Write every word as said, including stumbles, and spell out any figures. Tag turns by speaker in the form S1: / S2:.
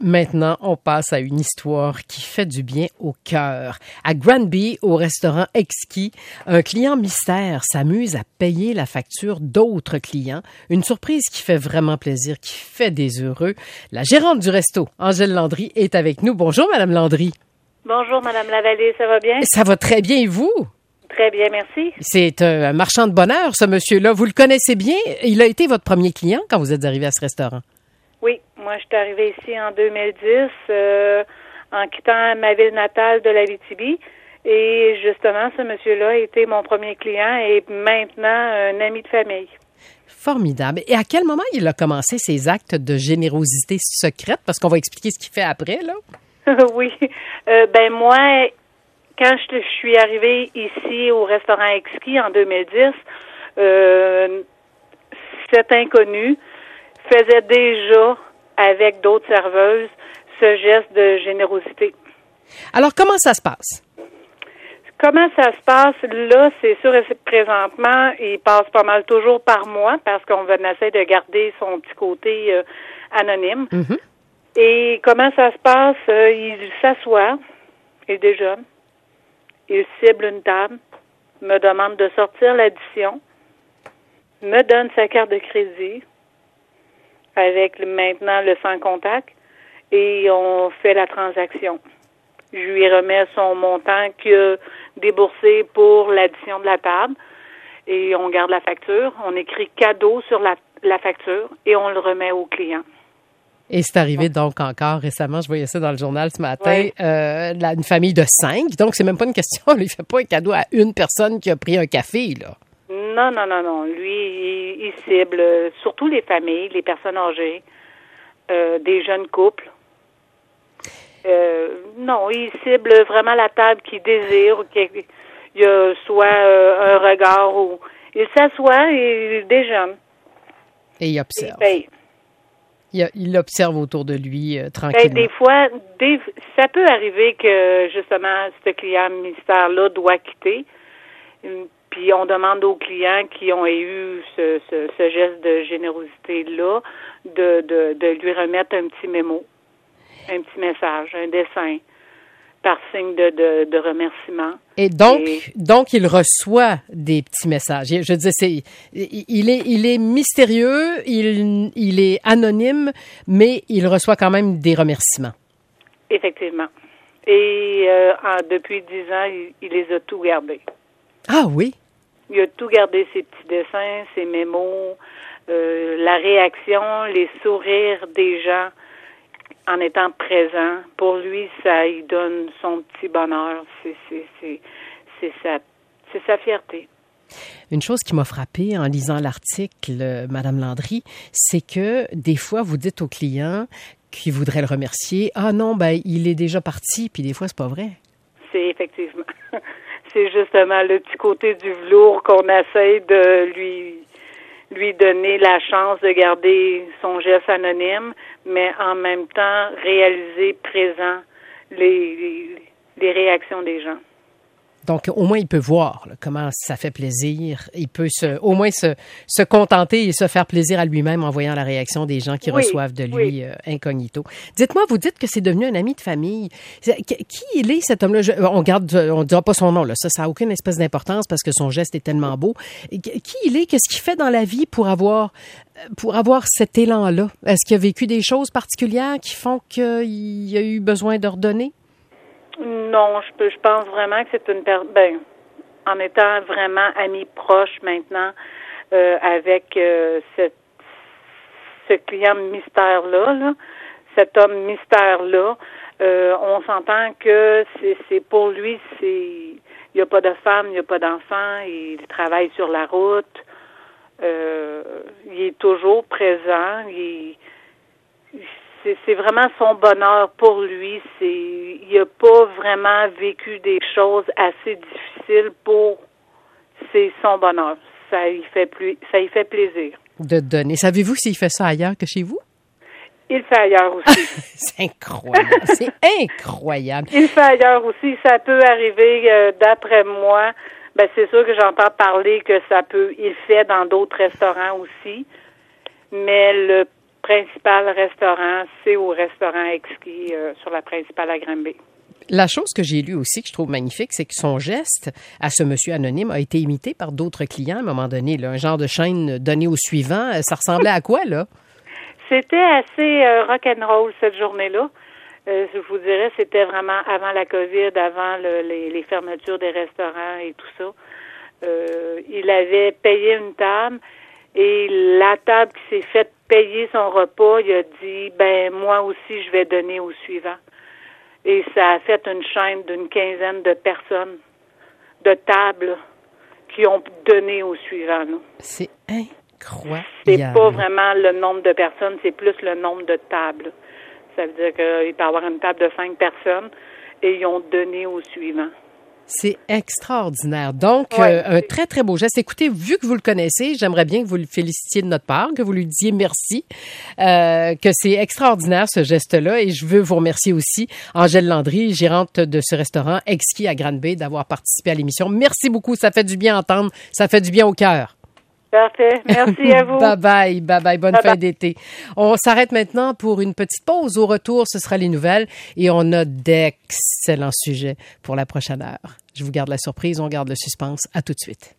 S1: Maintenant, on passe à une histoire qui fait du bien au cœur. À Granby, au restaurant Exquis, un client mystère s'amuse à payer la facture d'autres clients. Une surprise qui fait vraiment plaisir, qui fait des heureux. La gérante du resto, Angèle Landry, est avec nous. Bonjour, Madame Landry.
S2: Bonjour, Madame Lavallée, ça va bien?
S1: Ça va très bien, et vous?
S2: Très bien, merci.
S1: C'est un marchand de bonheur, ce monsieur-là. Vous le connaissez bien. Il a été votre premier client quand vous êtes arrivé à ce restaurant.
S2: Oui, moi, je suis arrivée ici en deux mille dix, euh, en quittant ma ville natale de l'Abitibi. Et justement, ce monsieur-là a été mon premier client et maintenant un ami de famille.
S1: Formidable. Et à quel moment il a commencé ses actes de générosité secrète? Parce qu'on va expliquer ce qu'il fait après, là.
S2: Oui. Euh, ben moi, quand je, je suis arrivée ici au restaurant Exquis en deux mille dix, euh, cet inconnu faisait déjà, avec d'autres serveuses, ce geste de générosité.
S1: Alors, comment ça se passe?
S2: Comment ça se passe? Là, c'est sûr, présentement, il passe pas mal toujours par moi parce qu'on essaie de garder son petit côté euh, anonyme. Mm-hmm. Et comment ça se passe? Euh, il s'assoit, il déjeune, il cible une table, me demande de sortir l'addition, me donne sa carte de crédit, avec maintenant le sans contact, et on fait la transaction. Je lui remets son montant qu'il a déboursé pour l'addition de la table, et on garde la facture. On écrit cadeau sur la, la facture, et on le remet au client.
S1: Et c'est arrivé donc encore récemment, je voyais ça dans le journal ce matin, oui. euh, la, une famille de cinq, donc c'est même pas une question, on lui fait pas un cadeau à une personne qui a pris un café, là.
S2: Non, non, non, non. Lui, il, il cible euh, surtout les familles, les personnes âgées, euh, des jeunes couples. Euh, non, il cible vraiment la table qu'il désire, qu'il y a soit euh, un regard ou... Il s'assoit et il déjeune.
S1: Et il observe.
S2: Il paye.
S1: Il, il observe autour de lui euh, tranquillement.
S2: Ben, des fois, des, ça peut arriver que, justement, ce client mystère-là doit quitter. Puis on demande aux clients qui ont eu ce, ce, ce geste de générosité-là de, de, de lui remettre un petit mémo, un petit message, un dessin, par signe de, de, de remerciement.
S1: Et donc, Et... donc il reçoit des petits messages. Je disais, c'est, il est, il est mystérieux, il, il est anonyme, mais il reçoit quand même des remerciements.
S2: Effectivement. Et euh, en, depuis dix ans, il, il les a tout gardés.
S1: Ah oui?
S2: Il a tout gardé, ses petits dessins, ses mémos, euh, la réaction, les sourires des gens en étant présents. Pour lui, ça lui donne son petit bonheur. C'est, c'est, c'est, c'est, sa, c'est sa fierté.
S1: Une chose qui m'a frappée en lisant l'article, euh, Madame Landry, c'est que des fois, vous dites aux clients qui voudraient le remercier, « Ah non, ben il est déjà parti », puis des fois, c'est pas vrai.
S2: C'est effectivement... C'est justement le petit côté du velours qu'on essaie de lui lui donner la chance de garder son geste anonyme, mais en même temps réaliser présent les, les, les réactions des gens.
S1: Donc, au moins, il peut voir là, comment ça fait plaisir. Il peut se, au moins se, se contenter et se faire plaisir à lui-même en voyant la réaction des gens qui oui, reçoivent de lui oui. euh, incognito. Dites-moi, vous dites que c'est devenu un ami de famille. Qui il est, cet homme-là? Je, on garde, on ne dira pas son nom, là. Ça, ça n'a aucune espèce d'importance parce que son geste est tellement beau. Qui il est? Qu'est-ce qu'il fait dans la vie pour avoir, pour avoir cet élan-là? Est-ce qu'il a vécu des choses particulières qui font qu'il a eu besoin de redonner?
S2: Non, je peux, je pense vraiment que c'est une personne, ben, en étant vraiment ami proche maintenant, euh, avec euh, cette, ce client mystère-là, là, cet homme mystère-là, euh, on s'entend que c'est, c'est pour lui, c'est, il n'y a pas de femme, il n'y a pas d'enfant, il travaille sur la route, euh, il est toujours présent, il C'est, c'est vraiment son bonheur pour lui. C'est, il n'a pas vraiment vécu des choses assez difficiles pour c'est son bonheur. Ça y fait plus, ça y fait plaisir.
S1: De donner. Savez-vous s'il fait ça ailleurs que chez vous?
S2: Il le fait ailleurs aussi.
S1: C'est incroyable. C'est incroyable.
S2: Il le fait ailleurs aussi. Ça peut arriver, euh, d'après moi. Ben, c'est sûr que j'entends parler que ça peut, il le fait dans d'autres restaurants aussi. Mais le principal restaurant, c'est au restaurant Exquis euh, sur la principale à Granby.
S1: La chose que j'ai lue aussi, que je trouve magnifique, c'est que son geste à ce monsieur anonyme a été imité par d'autres clients à un moment donné. Là, un genre de chaîne donnée au suivant. Ça ressemblait à quoi, là?
S2: C'était assez euh, rock'n'roll cette journée-là. Euh, je vous dirais, c'était vraiment avant la COVID, avant le, les, les fermetures des restaurants et tout ça. Euh, il avait payé une table et la table qui s'est fait payer son repas, il a dit, ben moi aussi, je vais donner au suivant. Et ça a fait une chaîne d'une quinzaine de personnes, de tables, qui ont donné au suivant. Là.
S1: C'est incroyable.
S2: C'est pas vraiment le nombre de personnes, c'est plus le nombre de tables. Ça veut dire qu'il peut y avoir une table de cinq personnes et ils ont donné au suivant.
S1: C'est extraordinaire. Donc,
S2: ouais,
S1: euh, un très, très beau geste. Écoutez, vu que vous le connaissez, j'aimerais bien que vous le félicitiez de notre part, que vous lui disiez merci, euh, que c'est extraordinaire ce geste-là. Et je veux vous remercier aussi, Angèle Landry, gérante de ce restaurant Exquis à Granby, d'avoir participé à l'émission. Merci beaucoup. Ça fait du bien à entendre. Ça fait du bien au cœur.
S2: Parfait. Merci à vous.
S1: Bye bye. Bye bye. Bonne
S2: bye
S1: fin
S2: bye.
S1: d'été. On s'arrête maintenant pour une petite pause. Au retour, ce sera les nouvelles et on a d'excellents sujets pour la prochaine heure. Je vous garde la surprise. On garde le suspense. À tout de suite.